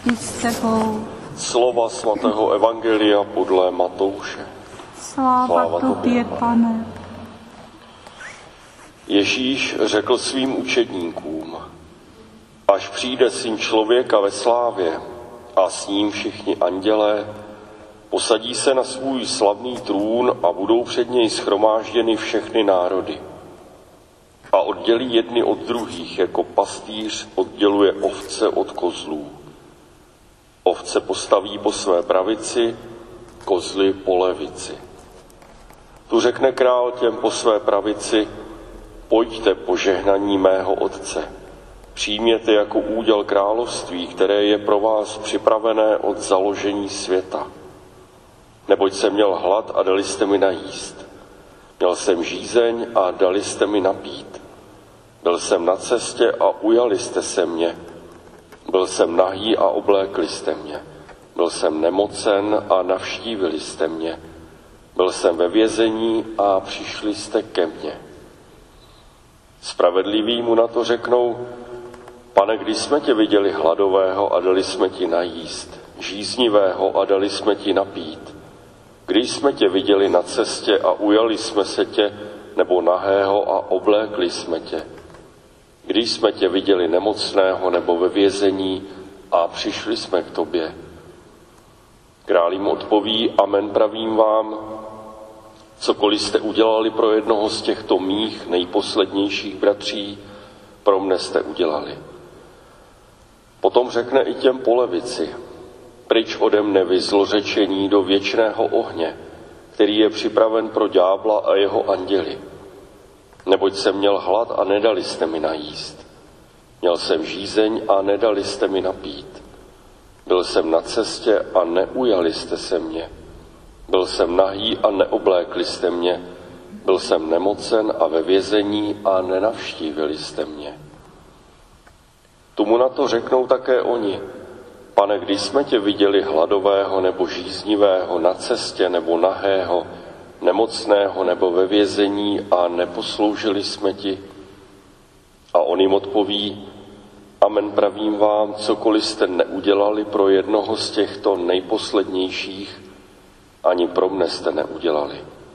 i s tebou. Slova svatého Evangelia podle Matouše. Sláva tobě, Pane. Ježíš řekl svým učedníkům: až přijde Syn člověka ve slávě a s ním všichni andělé, posadí se na svůj slavný trůn a budou před něj shromážděny všechny národy. A oddělí jedny od druhých, jako pastýř odděluje ovce od kozlů. Ovce postaví po své pravici, kozly po levici. Tu řekne král těm po své pravici: pojďte požehnaní mého Otce. Přijměte jako úděl království, které je pro vás připravené od založení světa. Neboť jsem měl hlad a dali jste mi najíst. Měl jsem žízeň a dali jste mi napít. Byl jsem na cestě a ujali jste se mě. Byl jsem nahý a oblékli jste mě. Byl jsem nemocen a navštívili jste mě. Byl jsem ve vězení a přišli jste ke mně. Spravedliví mu na to řeknou: Pane, když jsme tě viděli hladového a dali jsme ti najíst, žíznivého a dali jsme ti napít? Když jsme tě viděli na cestě a ujali jsme se tě, nebo nahého a oblékli jsme tě? Když jsme tě viděli nemocného nebo ve vězení a přišli jsme k tobě? Král jim odpoví: amen, pravím vám, cokoliv jste udělali pro jednoho z těchto mých nejposlednějších bratří, pro mne jste udělali. Potom řekne i těm po levici: pryč ode mne vy zlořečení do věčného ohně, který je připraven pro ďábla a jeho anděli. Neboť jsem měl hlad a nedali jste mi najíst. Měl jsem žízeň a nedali jste mi napít. Byl jsem na cestě a neujali jste se mě. Byl jsem nahý a neoblékli jste mě. Byl jsem nemocen a ve vězení a nenavštívili jste mě. Tomu na to řeknou také oni: Pane, když jsme tě viděli hladového nebo žíznivého, na cestě nebo nahého, nemocného nebo ve vězení a neposloužili jsme ti? A on jim odpoví: amen, pravím vám, cokoliv jste neudělali pro jednoho z těchto nejposlednějších, ani pro mne jste neudělali.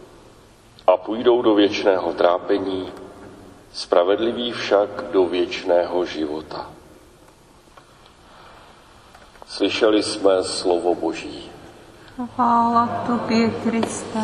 A půjdou do věčného trápení, spravedliví však do věčného života. Slyšeli jsme slovo Boží. Chvála tobě, Kriste.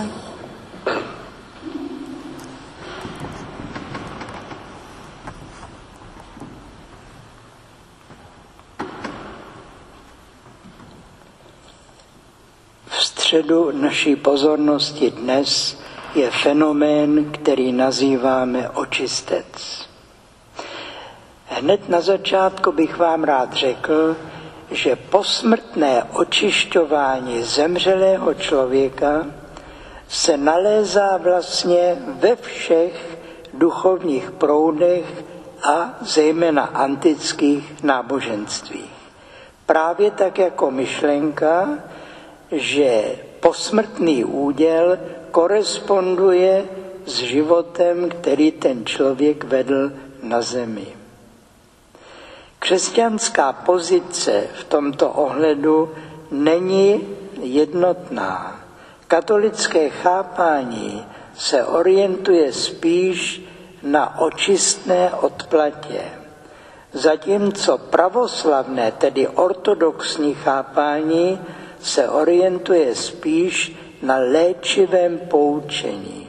V středu naší pozornosti dnes je fenomén, který nazýváme očistec. Hned na začátku bych vám rád řekl, že posmrtné očišťování zemřelého člověka se nalézá vlastně ve všech duchovních proudech a zejména antických náboženstvích. Právě tak jako myšlenka, že posmrtný úděl koresponduje s životem, který ten člověk vedl na zemi. Křesťanská pozice v tomto ohledu není jednotná. Katolické chápání se orientuje spíš na očistné odplatě, zatímco pravoslavné, tedy ortodoxní chápání, se orientuje spíš na léčivém poučení.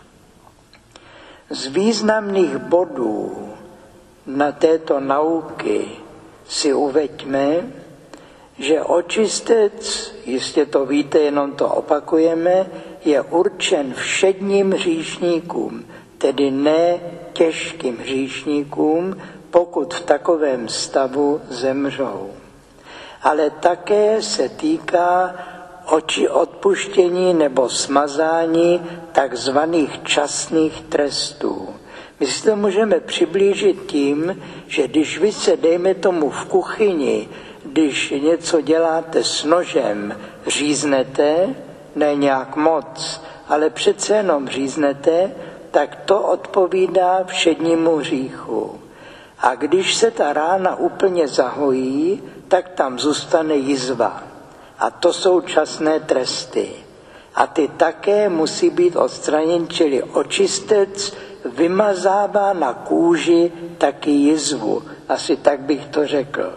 Z významných bodů na této nauky si uveďme, že očistec, jistě to víte, jenom to opakujeme, je určen všedním hříšníkům, tedy ne těžkým hříšníkům, pokud v takovém stavu zemřou. Ale také se týká odpuštění nebo smazání takzvaných časných trestů. My si to můžeme přiblížit tím, že když vy se, dejme tomu v kuchyni, když něco děláte s nožem, říznete, ne nějak moc, ale přece jenom říznete, tak to odpovídá všednímu hříchu. A když se ta rána úplně zahojí, tak tam zůstane jizva. A to jsou časné tresty. A ty také musí být odstraněny, čili očistec vymazává na kůži taky jizvu. Asi tak bych to řekl.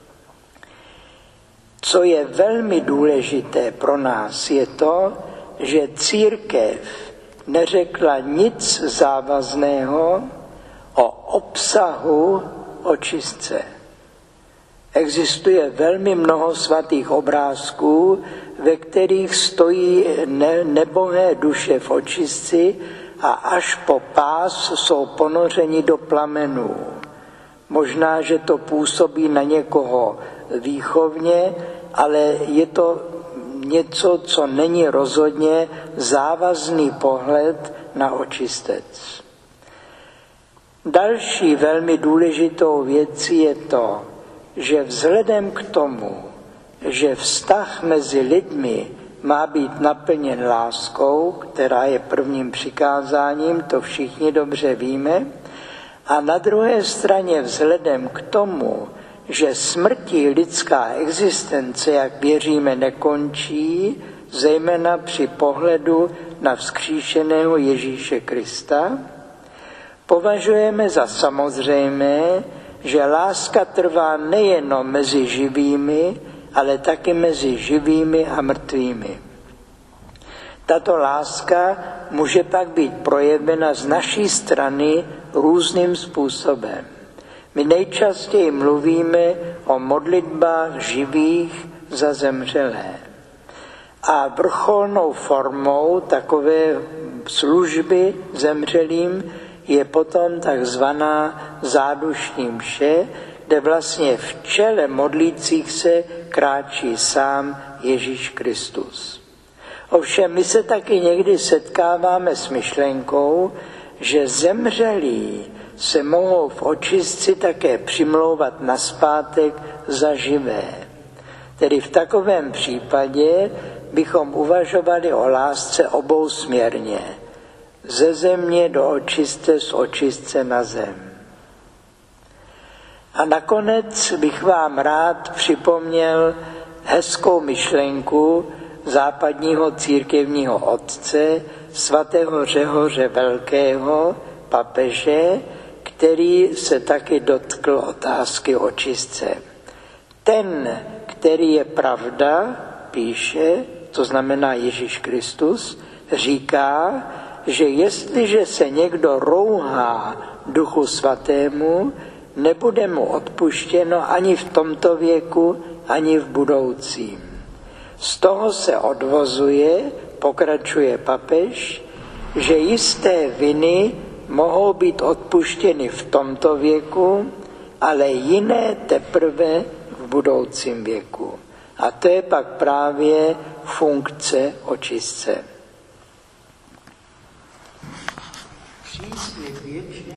Co je velmi důležité pro nás, je to, že církev neřekla nic závazného o obsahu očistce. Existuje velmi mnoho svatých obrázků, ve kterých stojí nebohé duše v očistci a až po pás jsou ponořeni do plamenů. Možná, že to působí na někoho výchovně, ale je to něco, co není rozhodně závazný pohled na očistec. Další velmi důležitou věcí je to, že vzhledem k tomu, že vztah mezi lidmi má být naplněn láskou, která je prvním přikázáním, to všichni dobře víme, a na druhé straně vzhledem k tomu, že smrtí lidská existence, jak věříme, nekončí, zejména při pohledu na vzkříšeného Ježíše Krista, považujeme za samozřejmé, že láska trvá nejenom mezi živými, ale taky mezi živými a mrtvými. Tato láska může pak být projevena z naší strany různým způsobem. My nejčastěji mluvíme o modlitbách živých za zemřelé. A vrcholnou formou takové služby zemřelým je potom takzvaná zádušní mše, kde vlastně v čele modlících se kráčí sám Ježíš Kristus. Ovšem my se taky někdy setkáváme s myšlenkou, že zemřelí se mohou v očistci také přimlouvat nazpátek za živé. Tedy v takovém případě bychom uvažovali o lásce obousměrně. Ze země do očistce, z očistce na zem. A nakonec bych vám rád připomněl hezkou myšlenku západního církevního otce, svatého Řehoře Velkého, papeže, který se taky dotkl otázky očistce. Ten, který je pravda, píše, to znamená Ježíš Kristus, říká, že jestliže se někdo rouhá Duchu Svatému, nebude mu odpuštěno ani v tomto věku, ani v budoucím. Z toho se odvozuje, pokračuje papež, že jisté viny mohou být odpuštěny v tomto věku, ale jiné teprve v budoucím věku. A to je pak právě funkce očistce. Příslib věčné